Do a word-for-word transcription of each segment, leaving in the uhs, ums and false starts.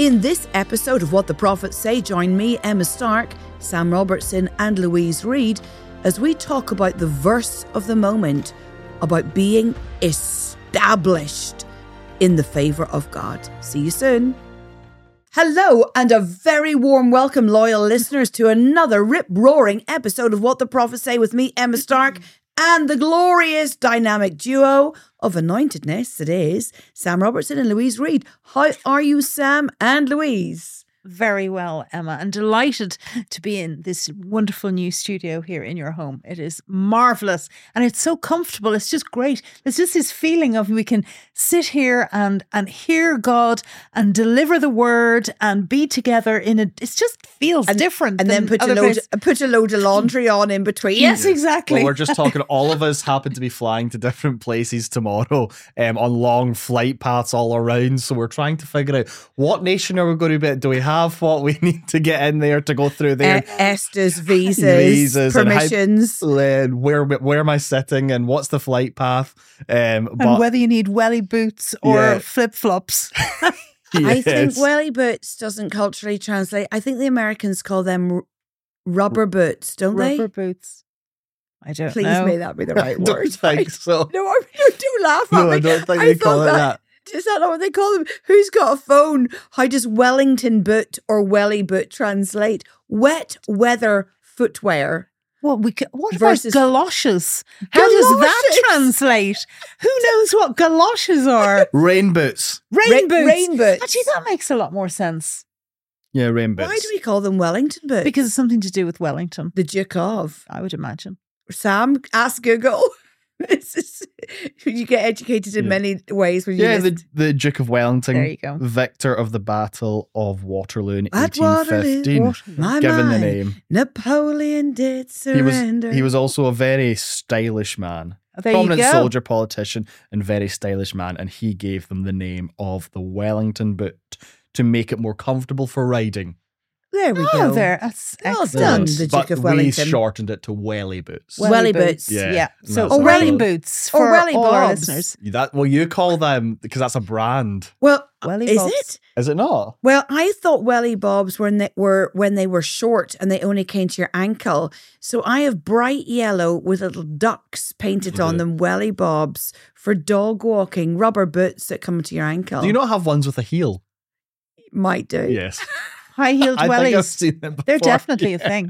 In this episode of What the Prophets Say, join me, Emma Stark, Sam Robertson and Louise Reed as we talk about the verse of the moment, about being established in the favour of God. See you soon. Hello and a very warm welcome, loyal listeners, to another rip-roaring episode of What the Prophets Say with me, Emma Stark, and the glorious dynamic duo of anointedness, it is Sam Robertson and Louise Reed. How are you, Sam and Louise? Very well, Emma, and delighted to be in this wonderful new studio here in your home. It is marvellous and it's so comfortable. It's just great. There's just this feeling of we can sit here and and hear God and deliver the word and be together in a, it just feels and, different. And then put a, load, put a load of laundry on in between. Yes, exactly. Well, we're just talking, all of us happen to be flying to different places tomorrow um, on long flight paths all around. So we're trying to figure out what nation are we going to be, do we have what we need to get in there to go through there? Uh, Estes, visas, visas permissions. And how, uh, where, where am I sitting and what's the flight path? Um, and but, whether you need welly boots or yeah. flip-flops. Yes. I think welly boots doesn't culturally translate. I think the Americans call them r- rubber boots, don't Rubber they? Rubber boots. I don't Please know. may that be the right I don't word. think right? so. No, I mean, do laugh at No, me. I don't think I they call thought it that, that. Is that not what they call them? Who's got a phone? How does Wellington boot or welly boot translate? Wet weather footwear. What we what versus about galoshes? How does that galoshes? translate? Who knows what galoshes are? Rain boots. Rain Ra- boots. rain boots. Actually, that makes a lot more sense Yeah, rain boots. Why do we call them Wellington boots? because it's something to do with Wellington, the Duke of. I would imagine. Sam, ask Google. This is, you get educated in Yeah. many ways when you Yeah, listen. the, the Duke of Wellington, There you go. victor of the Battle of Waterloo in At eighteen fifteen, Waterloo, my given the mind, name. Napoleon did He was surrender. he was also a very stylish man, There you prominent go. soldier, politician, and very stylish man, and he gave them the name of the Wellington boot to make it more comfortable for riding. There we Oh, go. there. That's Well excellent. done, the Duke But of we Wellington. shortened it to welly boots. Well- Welly boots. Yeah, Yeah. and So that's Oh, what welly it's boots Or for welly all our bobs. listeners. called. That well, you call them because that's a brand, Well, Welly is bobs. it? is it not? Well, I thought welly bobs when they were when they were short and they only came to your ankle. So I have bright yellow with little ducks painted on Yeah. them, welly bobs for dog walking, rubber boots that come to your ankle. Do you not have ones with a heel? Might do. Yes, High heeled I think I've wellies. seen them before. They're definitely a thing.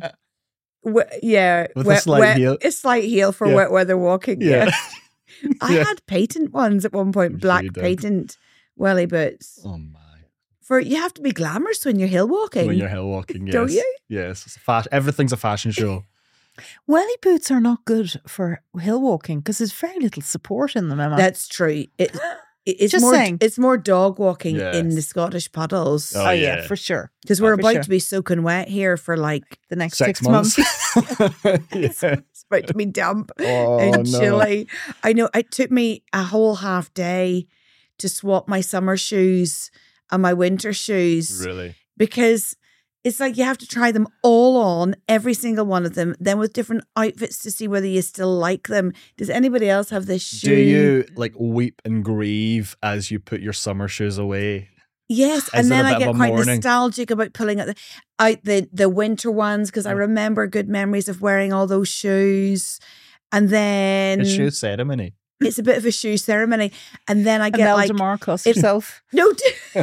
We- yeah, With a wet, slight wet, heel. a slight heel for Yeah. wet weather walking. Yeah, Yeah. I Yeah. had patent ones at one point, I'm sure black you did. patent welly boots. Oh my! For you have to be glamorous when you're hill walking. When you're hill walking, yes. Don't you? Yes, it's a fa- everything's a fashion show. Welly boots are not good for hill walking because there's very little support in them, Emma. That's true. It, it- it's Just more. saying. It's more dog walking Yes. in the Scottish puddles Oh, oh, yeah. yeah. for sure. because we're for about sure. to be soaking wet here for like The next Six, six, months. months. Yeah. it's about to be damp Oh, and no. chilly. I know it took me a whole half day to swap my summer shoes and my winter shoes Really? because it's like you have to try them all on, every single one of them, then with different outfits to see whether you still like them. Does anybody else have this shoe? Do you like weep and grieve as you put your summer shoes away? Yes, Is and it then a I bit get of a quite mourning? nostalgic about pulling out the out the, the winter ones because I remember good memories of wearing all those shoes. And then It's shoe ceremony. it's a bit of a shoe ceremony. And then I get Imelda like Marcos if- herself. no,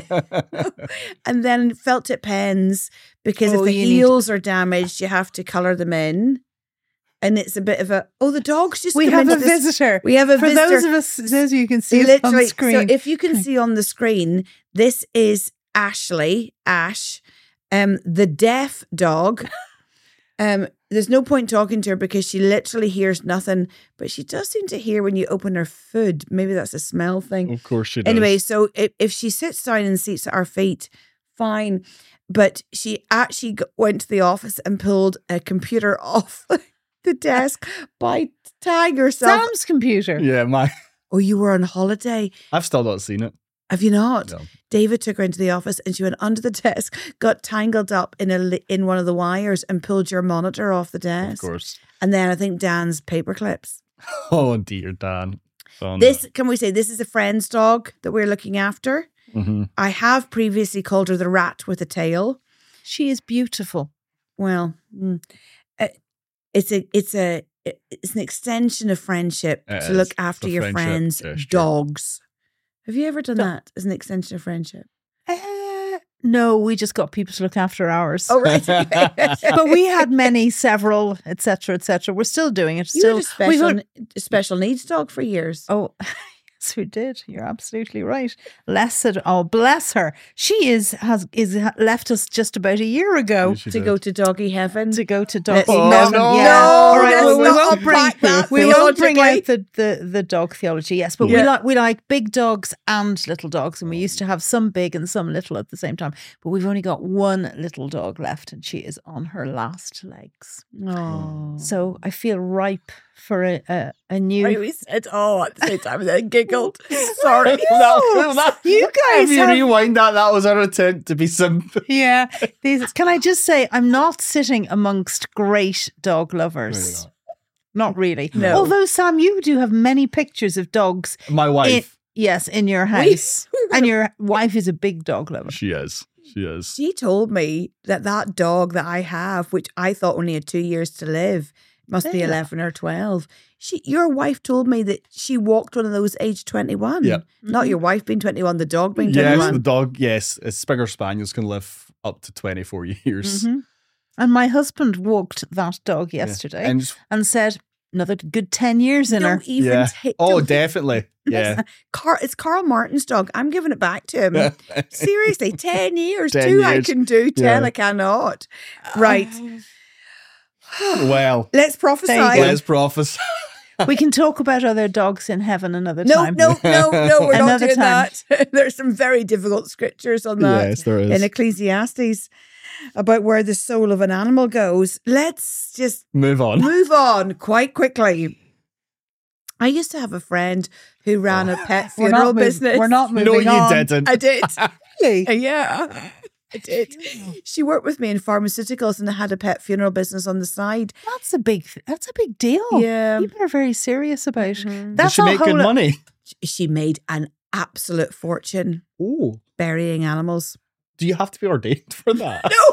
and then felt tip pens because Oh, if the you need- heels are damaged, you have to colour them in. And it's a bit of a oh, the dogs just We come have a into this- visitor. We have a For visitor. those of us, those of you who can see us on Literally, screen. so if you can see on the screen, this is Ashley, Ash, um, the deaf dog. Um, there's no point talking to her because she literally hears nothing, but she does seem to hear when you open her food. Maybe that's a smell thing. Of course she does. Anyway, so if, if she sits down and seats at our feet, fine. But she actually g- went to the office and pulled a computer off the desk by tying herself. Sam's computer. Yeah, my Oh, you were on holiday. I've still not seen it. Have you not? No. David took her into the office and she went under the desk, got tangled up in a li- in one of the wires and pulled your monitor off the Of desk. course. And then I think Dan's paper clips. Oh dear, Dan. Oh, no. This, can we say, this is a friend's dog that we're looking after. Mm-hmm. I have previously called her the rat with a tail. She is beautiful. Well, mm, uh, it's a it's a it's an extension of friendship It to is. look after The your friendship friends' gesture. dogs. Have you ever done Do- that as an extension of friendship? Uh, no, we just got people to look after ours. Oh, right. But we had many, several, et cetera, et cetera. We're still doing it. You Still, had a we've special, on- a special needs dog for years. Oh, yes, we did. You're absolutely right. Blessed, oh, bless her. She is has is left us just about a year ago She to did. go to doggy heaven. to go to Let's dog. Oh, not- no. Yeah. No, All right. let's Well, we not won't bring unpack that we won't bring theologically. out the, the the dog theology. Yes, but Yeah. we like we like big dogs and little dogs, and we used to have some big and some little at the same time. But we've only got one little dog left, and she is on her last legs. Oh. So I feel ripe for a a, a new. Right, we said, oh, at the same time, and then giggled. Sorry. That- that- You guys if you have- rewind that, that was our attempt to be simple. Yeah. These, can I just say, I'm not sitting amongst great dog lovers. Not really. No. Although, Sam, you do have many pictures of dogs. My wife. In, yes, in your house. And your wife is a big dog lover. She is. She is. She told me that that dog that I have, which I thought only had two years to live, must be Yeah. eleven or twelve. She, your wife told me that she walked one of those age twenty-one. Yep. Not your wife being twenty-one, the dog being Yes, twenty-one. the dog, yes. A Springer Spaniels can live up to twenty-four years. Mhm. And my husband walked that dog yesterday And just- and said, another good ten years in her. Don't even yeah. take. Oh, don't- definitely. Yeah. Car, it's Carl Martin's dog. I'm giving it back to him. Seriously, ten years. ten Two I years. can do, ten Yeah. I cannot. Right. Well, Let's prophesy. There you go. let's prophesy. We can talk about other dogs in heaven another No, time. no, no, no, we're not Another doing time. that. There's some very difficult scriptures on that Yes, there is. in Ecclesiastes about where the soul of an animal goes. Let's just Move on. move on quite quickly. I used to have a friend who ran a pet We're funeral not mov- business. We're not No, moving you on. didn't. I did. Really? Yeah, I did. She worked with me in pharmaceuticals and had a pet funeral business on the side. That's a big. That's a big deal. Yeah. People are very serious about. Mhm. Does That's she a make good whole- money? She made an absolute fortune Oh, burying animals. do you have to be ordained for that? No.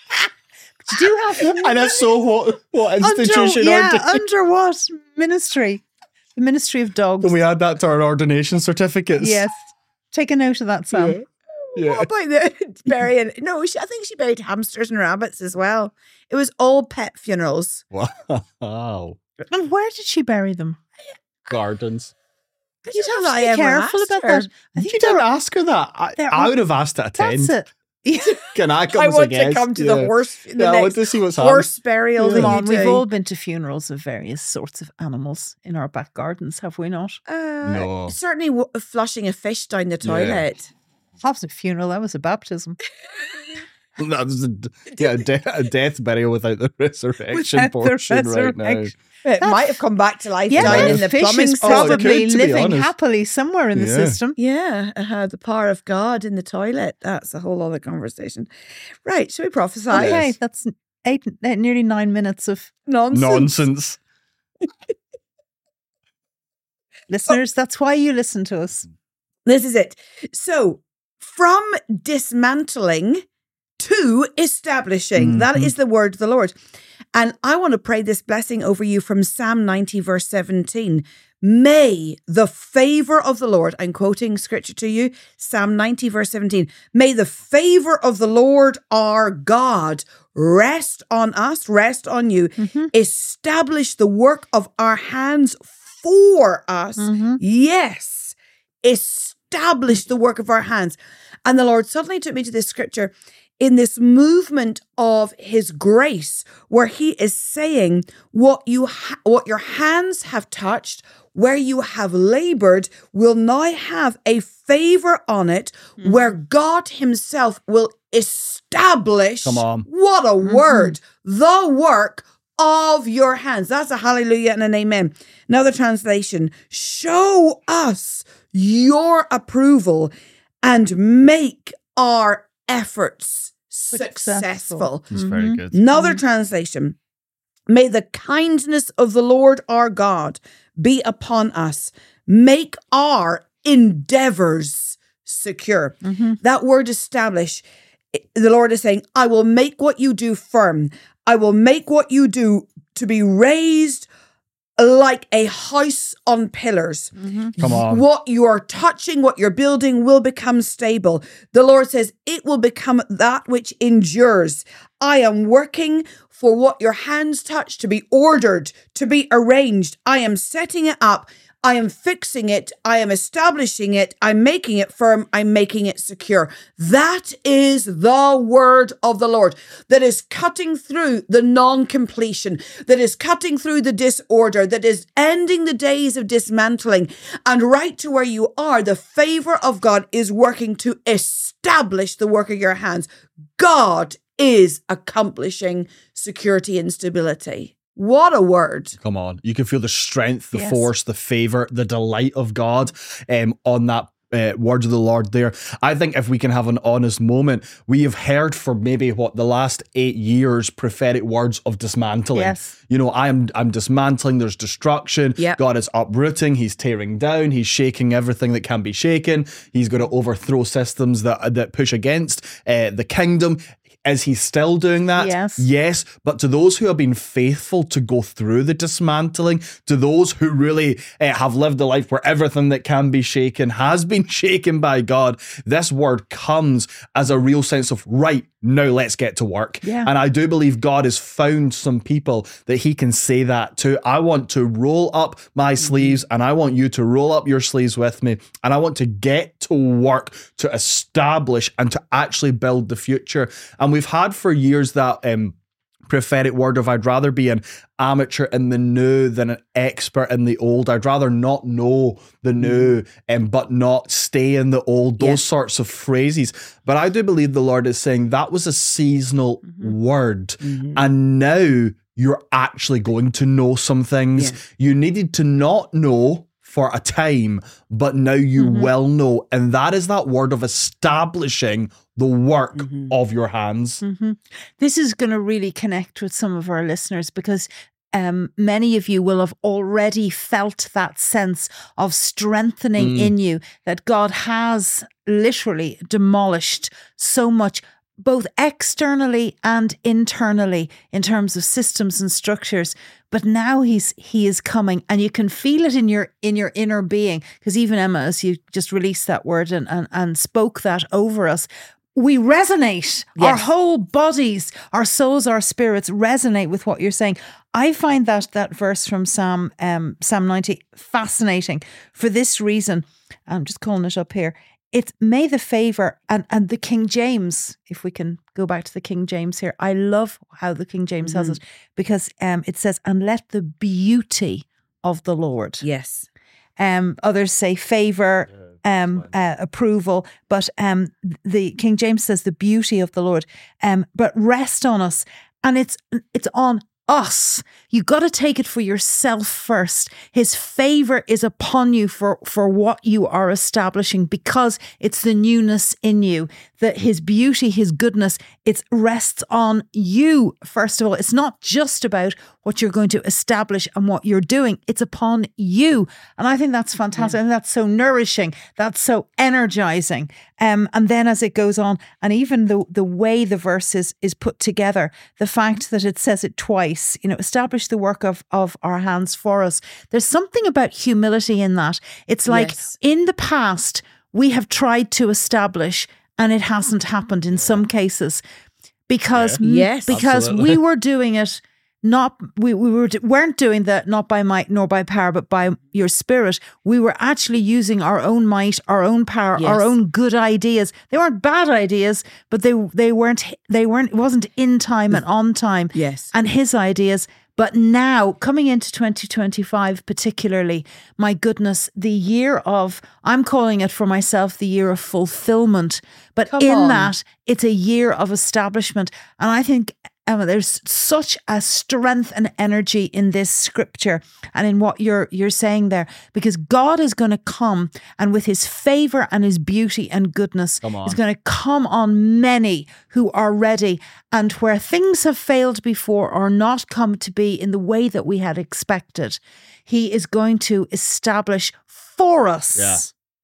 Do you have And if so, what, what institution Under, yeah, ordained? under what ministry? The Ministry of Dogs. Can we add that to our ordination certificates? Yes. Take a note of that, Sam. Yeah. What about the burying? No, she, I think she buried hamsters and rabbits as well. It was all pet funerals. Wow. And where did she bury them? Gardens. I You'd don't have know to I be ever careful asked about her. that. I think You didn't ask her that. I, they're I all- would have asked to attend. that's it. Can I come I as want a to guest? come to Yeah. the worst, the Yeah, I want next to see what's happening. worst burial Yeah. that Come you on, we've do. all been to funerals of various sorts of animals in our back gardens, have we not? Uh, No. Certainly w- flushing a fish down the toilet. That was a funeral. That was a baptism. That was a, yeah, a, de- a death burial without the resurrection Without the portion right now. resurrection. It might have come back to life Yeah, down the in the fish plumbing is system. Oh, it probably could, to be living honest. happily somewhere in the Yeah. system. Yeah, it had the power of God in the toilet. That's a whole other conversation. Right, shall we prophesy? Yes. Okay, that's eight, eight, nearly nine minutes of Nonsense. Nonsense. listeners. That's why you listen to us. This is it. So, from dismantling to establishing, that Mhm. is the word of the Lord. And I want to pray this blessing over you from Psalm ninety, verse seventeen. May the favor of the Lord, I'm quoting scripture to you, Psalm ninety, verse seventeen. May the favor of the Lord our God rest on us, rest on you, Mhm. establish the work of our hands for us. Mhm. Yes, establish the work of our hands. And the Lord suddenly took me to this scripture in this movement of his grace, where he is saying what you ha- what your hands have touched, where you have labored, will now have a favor on it, Mm-hmm. where God himself will establish. Come on. What a Mm-hmm. word. The work of your hands. That's a hallelujah and an amen. Another translation. Show us your approval and make our efforts Successful. successful. It's very Mhm. good. Another translation. May the kindness of the Lord our God be upon us. Make our endeavors secure. Mm-hmm. That word establish, the Lord is saying, I will make what you do firm. I will make what you do to be raised like a house on pillars. Mm-hmm. Come on. What you are touching, what you're building will become stable. The Lord says it will become that which endures. I am working for what your hands touch to be ordered, to be arranged. I am setting it up. I am fixing it. I am establishing it. I'm making it firm. I'm making it secure. That is the word of the Lord that is cutting through the non-completion, that is cutting through the disorder, that is ending the days of dismantling. And right to where you are, the favor of God is working to establish the work of your hands. God is accomplishing security and stability. What a word. Come on. You can feel the strength, the Yes. force, the favor, the delight of God um, on that uh, word of the Lord there. I think if we can have an honest moment, we have heard for maybe what the last eight years prophetic words of dismantling. Yes. You know, I am I'm dismantling, there's destruction. Yep. God is uprooting, he's tearing down, he's shaking everything that can be shaken. He's going to overthrow systems that that push against uh, the kingdom. Is he still doing that? Yes. Yes. But to those who have been faithful to go through the dismantling, to those who really uh, have lived a life where everything that can be shaken has been shaken by God, this word comes as a real sense of, right, now let's get to work. Yeah. And I do believe God has found some people that he can say that to. I want to roll up my sleeves and I want you to roll up your sleeves with me. And I want to get to work to establish and to actually build the future. And we've had for years that um, prophetic word of I'd rather be an amateur in the new than an expert in the old. I'd rather not know the new um, but not stay in the old. Those Yes. sorts of phrases. But I do believe the Lord is saying that was a seasonal Mm-hmm. word. Mm-hmm. And now you're actually going to know some things Yeah. you needed to not know for a time, but now you Mm-hmm. will know. And that is that word of establishing the work Mm-hmm. of your hands. Mhm. This is going to really connect with some of our listeners because um, many of you will have already felt that sense of strengthening Mm. in you, that God has literally demolished so much, both externally and internally, in terms of systems and structures. But now he's he is coming, and you can feel it in your in your inner being. Because even Emma, as you just released that word and and, and spoke that over us, we resonate. Our Yes. whole bodies, our souls, our spirits resonate with what you're saying. I find that that verse from Psalm um, Psalm ninety fascinating for this reason. I'm just calling it up here. It's may the favor and, and the King James, if we can go back to the King James here. I love how the King James has it because um, it says, and let the beauty of the Lord. Yes. Um, others say favor, um, uh, approval, but um, the King James says the beauty of the Lord. Um, but rest on us, and it's it's on us. You got to take it for yourself first. His favor is upon you for for what you are establishing, because it's the newness in you. That his beauty, his goodness, it rests on you first of all. It's not just about what you're going to establish and what you're doing. It's upon you. And I think that's fantastic. Yeah. And that's so nourishing. That's so energizing. Um, and then as it goes on, and even the, the way the verse is, is put together, the fact that it says it twice, you know, establish the work of, of our hands for us. There's something about humility in that. It's like Yes. in the past, we have tried to establish and it hasn't happened in some cases because, Yeah. Yes. because Absolutely. we were doing it not, we, we were, weren't doing that not by might nor by power, but by your spirit. We were actually using our own might, our own power, Yes. our own good ideas. They weren't bad ideas, but they, they weren't, they weren't, it wasn't in time and on time. Yes. And his ideas. But now, coming into twenty twenty-five particularly, my goodness, the year of, I'm calling it for myself, the year of fulfillment. But Come in on. that, it's a year of establishment. And I think, Emma, there's such a strength and energy in this scripture and in what you're you're saying there, because God is going to come, and with his favor and his beauty and goodness, Come on. is going to come on many who are ready. And where things have failed before or not come to be in the way that we had expected, he is going to establish for us. Yeah.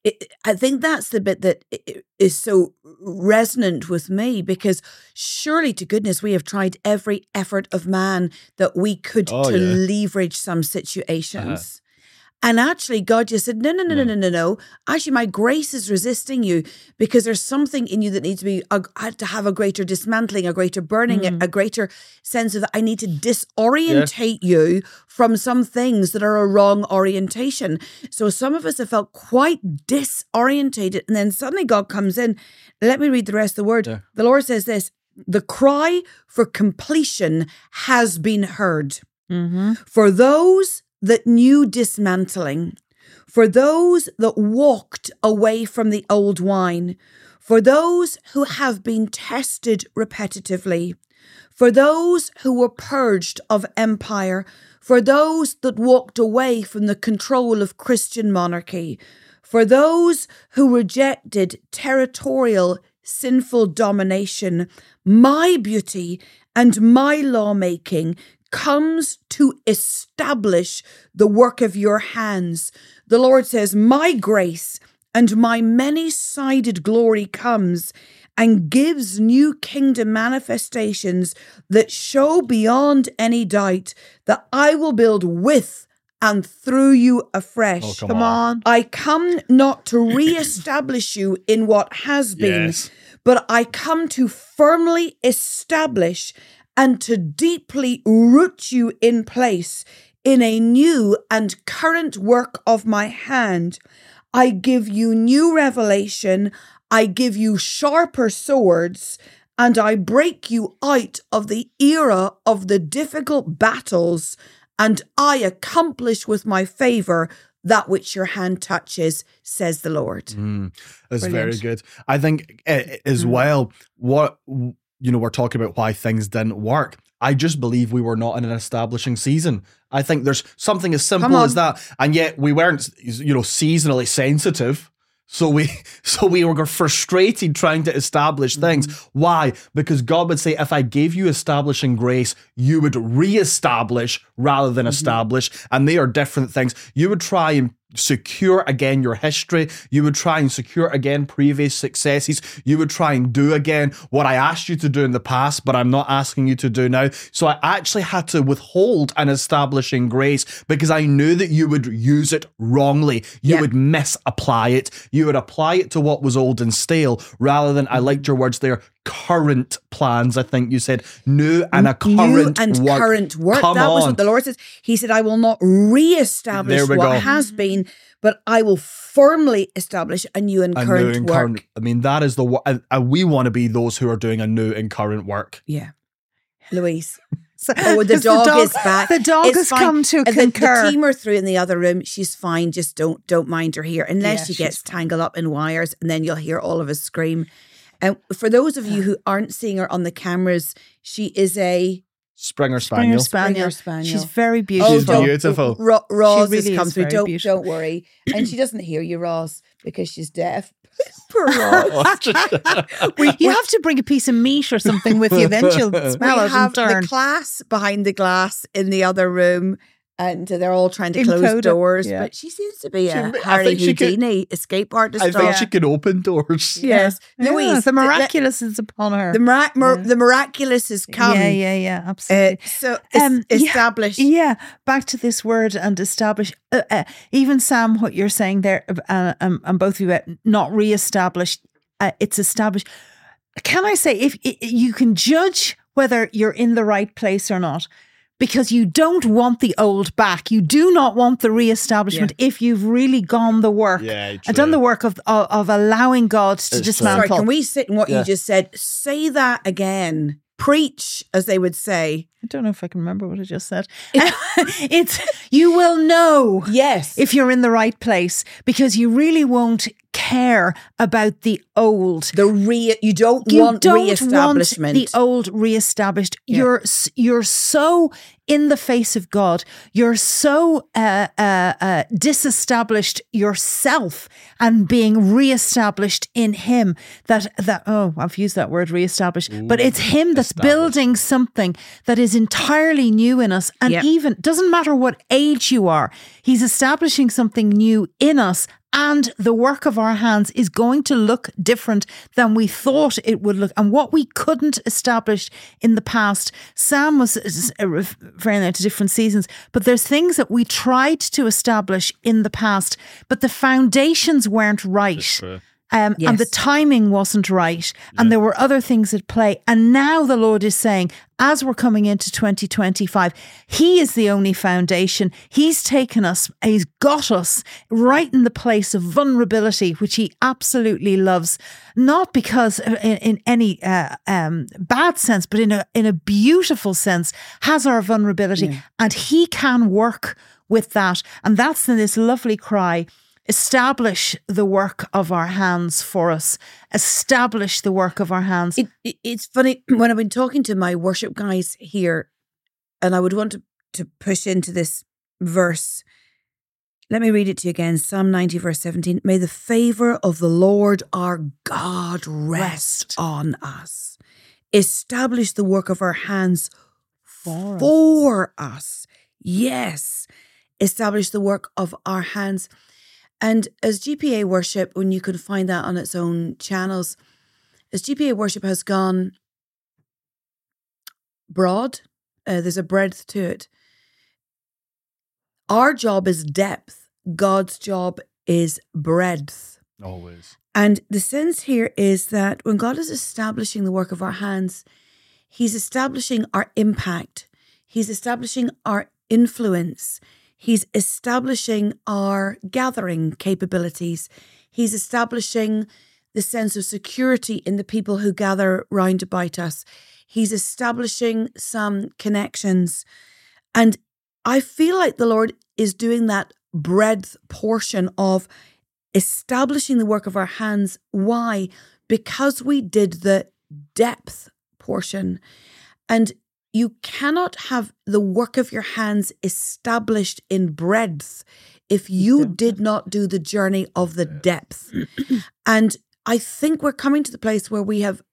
it, I think that's the bit that is so resonant with me, because surely to goodness we have tried every effort of man that we could Oh, to yeah. leverage some situations. Uh-huh. And actually, God just said, no, no, no, no, Yeah. no, no, no. Actually, my grace is resisting you because there's something in you that needs to be, a, to have a greater dismantling, a greater burning, Mm. a, a greater sense of, I need to disorientate you from some things that are a wrong orientation. So some of us have felt quite disorientated. And then suddenly God comes in. Let me read the rest of the word. Yeah. The Lord says this, the cry for completion has been heard. Mm-hmm. For those that knew dismantling, for those that walked away from the old wine, for those who have been tested repetitively, for those who were purged of empire, for those that walked away from the control of Christian monarchy, for those who rejected territorial, sinful domination, my beauty and my lawmaking comes to establish the work of your hands. The Lord says, my grace and my many-sided glory comes and gives new kingdom manifestations that show beyond any doubt that I will build with and through you afresh. Oh, come Come on. I come not to re-establish you in what has been, Yes. but I come to firmly establish and to deeply root you in place in a new and current work of my hand. I give you new revelation, I give you sharper swords, and I break you out of the era of the difficult battles, and I accomplish with my favour that which your hand touches, says the Lord. Mm, that's Brilliant. very good. I think uh, as Mm. well, what, you know, we're talking about why things didn't work. I just believe we were not in an establishing season. I think there's something as simple Come on. as that. And yet we weren't, you know, seasonally sensitive. So we so we were frustrated trying to establish things. Mm-hmm. Why? Because God would say, if I gave you establishing grace, you would reestablish rather than Mm-hmm. establish. And they are different things. You would try and secure again your history. You would try and secure again previous successes. You would try and do again what I asked you to do in the past, but I'm not asking you to do now. So I actually had to withhold an establishing grace because I knew that you would use it wrongly. You Yeah. would misapply it. You would apply it to what was old and stale rather than, I liked your words there, current plans. I think you said new and a current New and work. current work. Come that was on. what the Lord says. He said, I will not re-establish There we what go. has been, but I will firmly establish a new and A current new and work. current. I mean, that is the wo- and, and we want to be those who are doing a new and current work. Yeah. Louise. So- Oh, the 'cause dog, is back. The dog It's has fine. come to Uh, the, concur. the team are through in the other room. She's fine. Just don't don't mind her here, unless Yeah, she she's gets tangled up in wires, and then you'll hear all of us scream. And for those of you who aren't seeing her on the cameras, she is a Springer Springer Spaniel. Spaniel. Springer Spaniel. She's very Oh, beautiful. She's don't- beautiful. Ro- Roz She really has come is through. very Don't beautiful. don't worry, and she doesn't hear you, Roz, because she's deaf. Poor Roz. you have to bring a piece of meat or something with you, then she'll We smell it have and turn. the class behind the glass in the other room, and they're all trying to In close Coda, doors. yeah. But she seems to be a She- I Harry think she could- Houdini escape artist. I think dog. she can open doors. Yes, Yeah, Louise. the the- miraculous is upon her. The, mira- mir- Yeah. the miraculous has come. Yeah, yeah, yeah, Uh, absolutely. so es- Um, yeah, established. Yeah, back to this word and establish. Uh, uh, even Sam, what you're saying there, uh, um, and both of you, uh, not re-established. Uh, it's established. Can I say, if i you can judge whether you're in the right place or not, because you don't want the old back. You do not want the re-establishment if you've really gone the work Yeah, and done the work of of, of allowing God to It's true. dismantle. Sorry, can we sit in what Yeah. you just said? Say that again. Preach, as they would say. I don't know if I can remember what I just said. It's you will know Yes. if you're in the right place because you really won't care about the old. the re you don't You want don't re-establishment. want the old re-established. Yeah. You're s- you're so in the face of God. You're so uh, uh, uh, disestablished yourself and being re-established in Him that that oh I've used that word re-established, but it's Him that's established. building something that is entirely new in us, and Yep. even doesn't matter what age you are. He's establishing something new in us and the work of our hands is going to look different than we thought it would look. And what we couldn't establish in the past, Sam was referring there to different seasons, but there's things that we tried to establish in the past, but the foundations weren't right. Um, Yes. And the timing wasn't right. And Yeah. there were other things at play. And now the Lord is saying, as we're coming into twenty twenty-five, He is the only foundation. He's taken us, He's got us right in the place of vulnerability, which He absolutely loves. Not because in, in any uh, um, bad sense, but in a, in a beautiful sense, has our vulnerability. Yeah. And He can work with that. And that's in this lovely cry. Establish the work of our hands for us. Establish the work of our hands. It, it, it's funny when I've been talking to my worship guys here, and I would want to, to push into this verse. Let me read it to you again. Psalm ninety, verse seventeen. May the favor of the Lord our God rest, Rest. on us. Establish the work of our hands For us. for us. Yes. Establish the work of our hands. And as G P A worship, when you can find that on its own channels, as G P A worship has gone broad, uh, there's a breadth to it. Our job is depth. God's job is breadth. Always. And the sense here is that when God is establishing the work of our hands, He's establishing our impact. He's establishing our influence. He's establishing our gathering capabilities. He's establishing the sense of security in the people who gather round about us. He's establishing some connections. And I feel like the Lord is doing that breadth portion of establishing the work of our hands. Why? Because we did the depth portion. And you cannot have the work of your hands established in breadth if you did not do the journey of the depth. And I think we're coming to the place where we have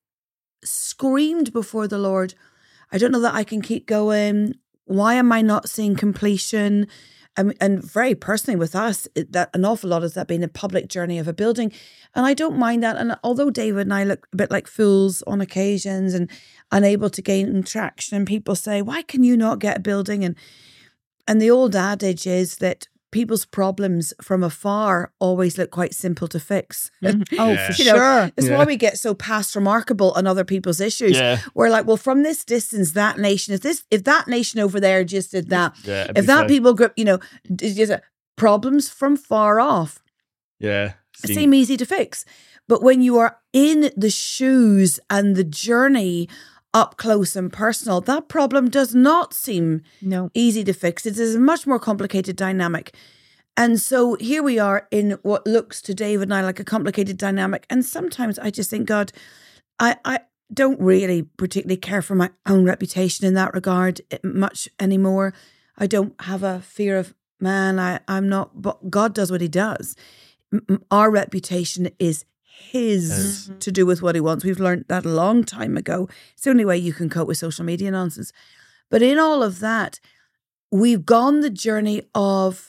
screamed before the Lord, I don't know that I can keep going. Why am I not seeing completion? Um, and very personally with us, it, that an awful lot has that been a public journey of a building. And I don't mind that. And although David and I look a bit like fools on occasions and unable to gain traction, and people say, why can you not get a building? And and the old adage is that people's problems from afar always look quite simple to fix. Mm-hmm. Oh, Yeah. for You know, sure. It's Yeah. why we get so past remarkable on other people's issues. Yeah. We're like, well, from this distance, that nation, if this, if that nation over there just did that, Yeah. it'd if be that fine. people group, you know, d- just, uh, problems from far off Yeah. See- seem easy to fix. But when you are in the shoes and the journey up close and personal, that problem does not seem No. easy to fix. It is a much more complicated dynamic. And so here we are in what looks to David and I like a complicated dynamic. And sometimes I just think, God, I, I don't really particularly care for my own reputation in that regard much anymore. I don't have a fear of man. I, I'm not, but God does what He does. M- Our reputation is His His. to do with what He wants. We've learned that a long time ago. It's the only way you can cope with social media nonsense. But in all of that, we've gone the journey of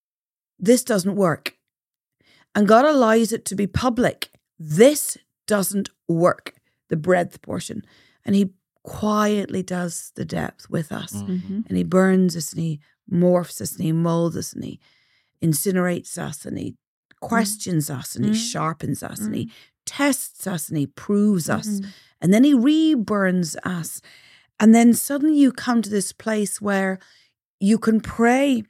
this doesn't work. And God allows it to be public. This doesn't work, the breadth portion. And He quietly does the depth with us. Mm-hmm. And He burns us and He morphs us and He molds us and He incinerates us and He questions us and He Mm. sharpens us and He Mm. tests us and He proves us. Mhm. And then He reburns us. And then suddenly you come to this place where you can pray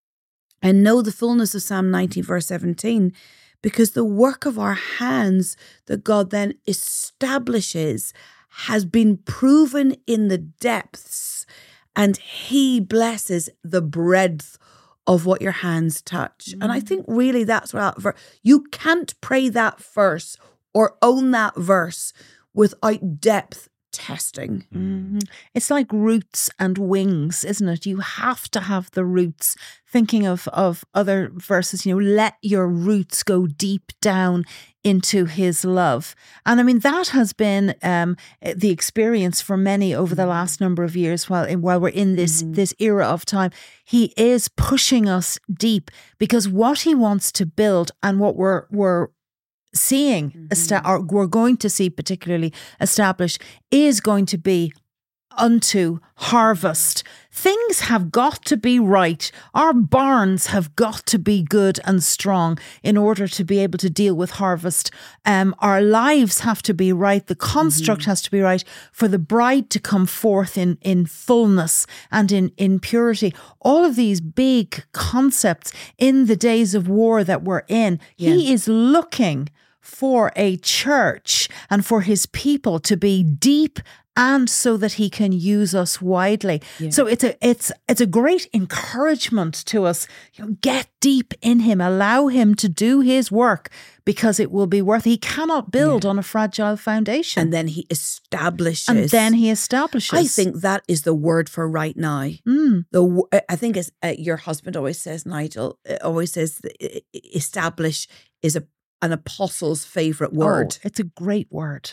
and know the fullness of Psalm ninety, verse seventeen, because the work of our hands that God then establishes has been proven in the depths, and He blesses the breadth of what your hands touch. And I think really that's what that, you can't pray that verse or own that verse without depth testing. Mhm. It's like roots and wings, isn't it? You have to have the roots. Thinking of, of other verses, you know, let your roots go deep down into his love. And I mean, that has been um, the experience for many over the last number of years while, while we're in this, Mm-hmm. this era of time. He is pushing us deep because what he wants to build and what we're, we're seeing, Mm-hmm. esta- or we're going to see particularly established, is going to be unto harvest. Things have got to be right. Our barns have got to be good and strong in order to be able to deal with harvest. Um, our lives have to be right. The construct Mm-hmm. has to be right for the bride to come forth in, in fullness and in, in purity. All of these big concepts in the days of war that we're in, he is looking for a church and for his people to be deep and so that he can use us widely. Yeah. So it's a it's it's a great encouragement to us. You know, get deep in him, allow him to do his work because it will be worth. He cannot build Yeah. on a fragile foundation. And then he establishes. And then he establishes. I think that is the word for right now. Mm. The wo- I think as uh, your husband always says, Nigel uh, always says, that e- e- establish is a an apostle's favorite word. Oh, it's a great word.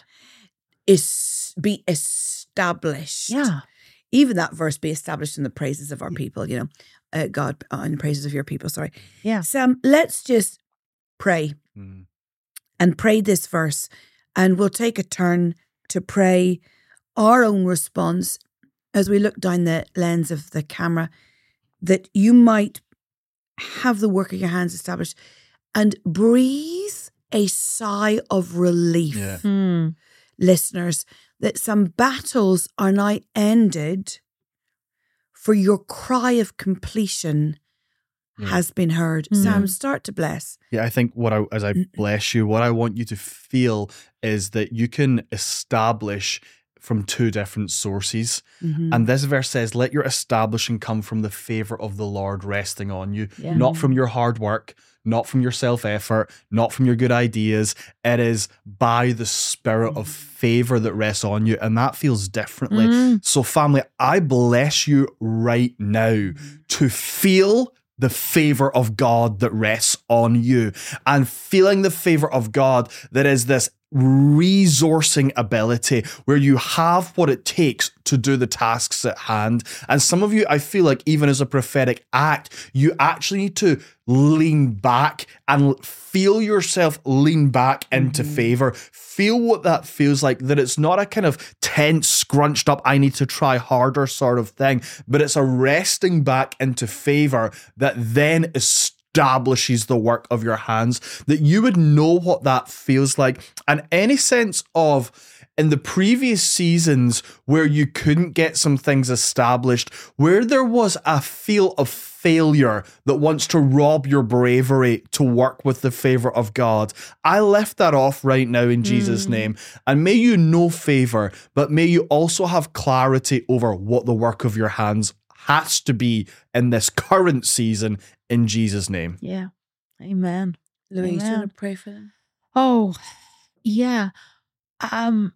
Is be established. Yeah. Even that verse, be established in the praises of our people. You know, uh, God uh, in the praises of your people. Sorry. Yeah. Sam, let's just pray Mm. and pray this verse, and we'll take a turn to pray our own response as we look down the lens of the camera, that you might have the work of your hands established and breathe a sigh of relief, Yeah. Mm. listeners, that some battles are now ended, for your cry of completion Yeah. has been heard. Mm. Sam, start to bless. Yeah, I think what I as I bless you, what I want you to feel is that you can establish from two different sources. Mhm. And this verse says, let your establishing come from the favor of the Lord resting on you, Yeah. not from your hard work, not from your self-effort, not from your good ideas. It is by the spirit of favor that rests on you. And that feels differently. Mm. So family, I bless you right now to feel the favor of God that rests on you, and feeling the favor of God that is this resourcing ability where you have what it takes to do the tasks at hand. And some of you, I feel like even as a prophetic act, you actually need to lean back and feel yourself lean back into Mm-hmm. favor. Feel what that feels like, that it's not a kind of tense, scrunched up, I need to try harder sort of thing, but it's a resting back into favor that then establishes the work of your hands, that you would know what that feels like. And any sense of, in the previous seasons where you couldn't get some things established, where there was a feel of failure that wants to rob your bravery to work with the favor of God, I lift that off right now in Jesus' name. And may you know favor, but may you also have clarity over what the work of your hands has to be in this current season, in Jesus' name. Yeah. Amen. Louise, do you Amen. want to pray for them? Oh, yeah. Um,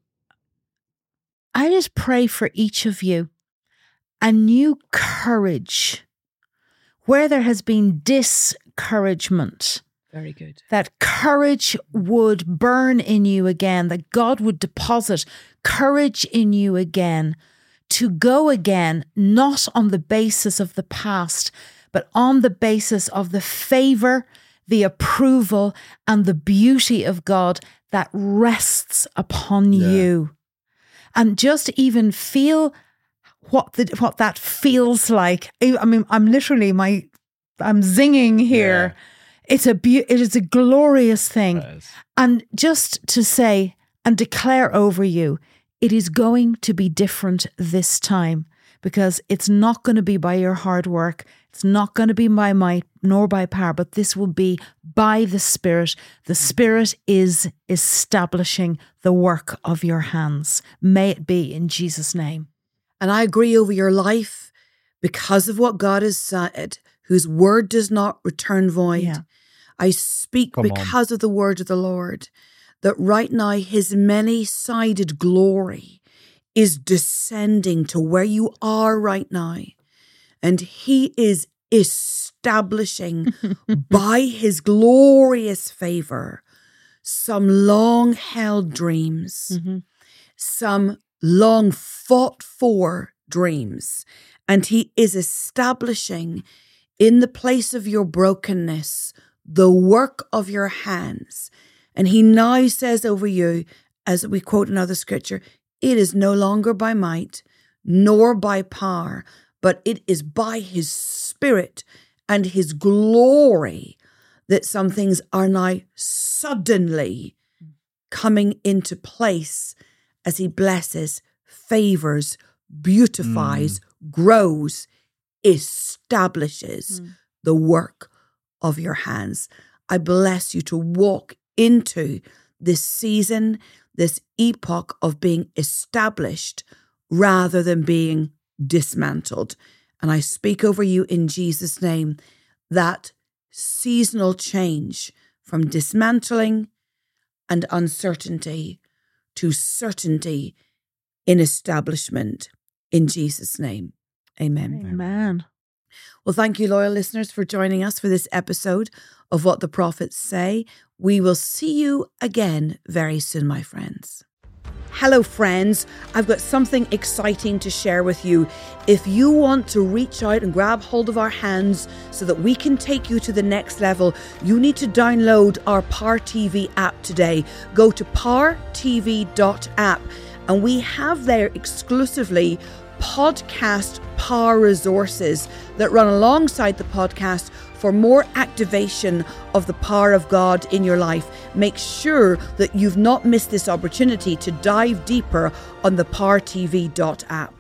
I just pray for each of you a new courage where there has been discouragement. Very good. That courage would burn in you again, that God would deposit courage in you again to go again, not on the basis of the past, but on the basis of the favor, the approval, and the beauty of God that rests upon Yeah. you. And just even feel what the, what that feels like. I mean, I'm literally, my, I'm zinging here. It's a be- it is a glorious thing. And just to say and declare over you, it is going to be different this time, because it's not going to be by your hard work. It's not going to be by might nor by power, but this will be by the Spirit. The Spirit is establishing the work of your hands. May it be in Jesus' name. And I agree over your life, because of what God has said, whose word does not return void. Yeah. I speak Come on. because of the word of the Lord, that right now his many-sided glory is descending to where you are right now. And he is establishing by his glorious favor some long held dreams, mm-hmm. some long fought for dreams. And he is establishing in the place of your brokenness the work of your hands. And he now says over you, as we quote another scripture, it is no longer by might nor by power, but it is by his Spirit and his glory that some things are now suddenly coming into place as he blesses, favors, beautifies, mm. grows, establishes mm. the work of your hands. I bless you to walk into this season, this epoch of being established rather than being dismantled. And I speak over you in Jesus' name that seasonal change from dismantling and uncertainty to certainty in establishment in Jesus' name. Amen. Amen. Well, thank you, loyal listeners, for joining us for this episode of What the Prophets Say. We will see you again very soon, my friends. Hello, friends. I've got something exciting to share with you. If you want to reach out and grab hold of our hands so that we can take you to the next level, you need to download our Power T V app today. Go to power t v dot app and we have there exclusively podcast power resources that run alongside the podcast for more activation of the power of God in your life. Make sure that you've not missed this opportunity to dive deeper on the power t v dot app.